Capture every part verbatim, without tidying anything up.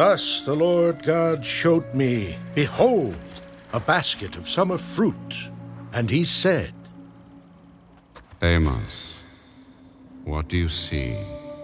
Thus the Lord God showed me, behold, a basket of summer fruit. And he said, Amos, what do you see?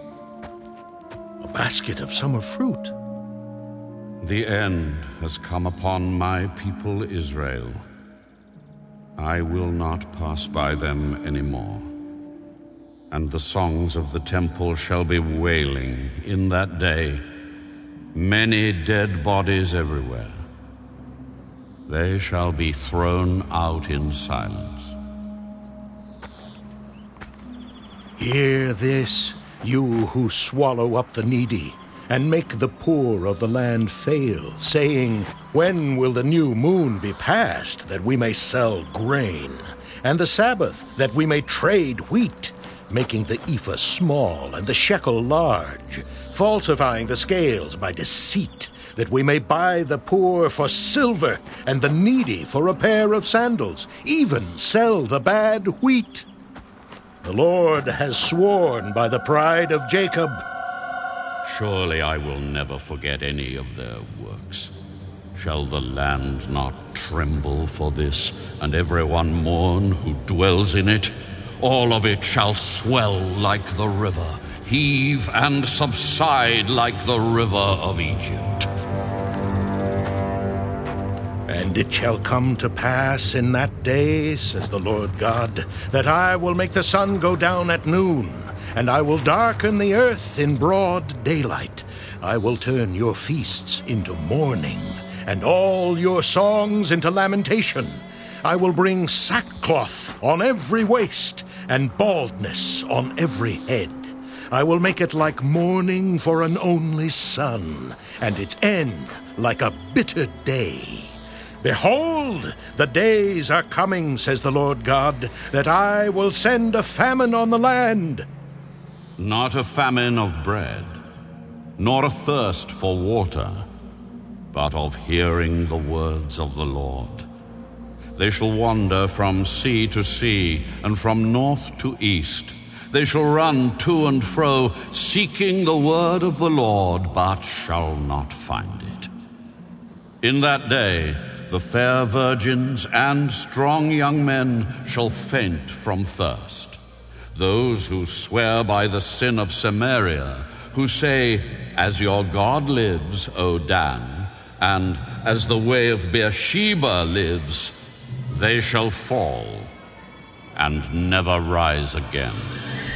A basket of summer fruit. The end has come upon my people Israel. I will not pass by them anymore. And the songs of the temple shall be wailing in that day, many dead bodies everywhere. They shall be thrown out in silence. Hear this, you who swallow up the needy, and make the poor of the land fail, saying, when will the new moon be passed, that we may sell grain, and the Sabbath, that we may trade wheat, making the ephah small and the shekel large, falsifying the scales by deceit, that we may buy the poor for silver, and the needy for a pair of sandals, even sell the bad wheat? The Lord has sworn by the pride of Jacob. Surely I will never forget any of their works. Shall the land not tremble for this, and everyone mourn who dwells in it? All of it shall swell like the river, heave and subside like the river of Egypt. And it shall come to pass in that day, says the Lord God, that I will make the sun go down at noon, and I will darken the earth in broad daylight. I will turn your feasts into mourning, and all your songs into lamentation. I will bring sackcloth on every waist, and baldness on every head. I will make it like mourning for an only son, and its end like a bitter day. Behold, the days are coming, says the Lord God, that I will send a famine on the land. Not a famine of bread, nor a thirst for water, but of hearing the words of the Lord. They shall wander from sea to sea, and from north to east. They shall run to and fro, seeking the word of the Lord, but shall not find it. In that day, the fair virgins and strong young men shall faint from thirst. Those who swear by the sin of Samaria, who say, as your God lives, O Dan, and as the way of Beersheba lives, they shall fall and never rise again.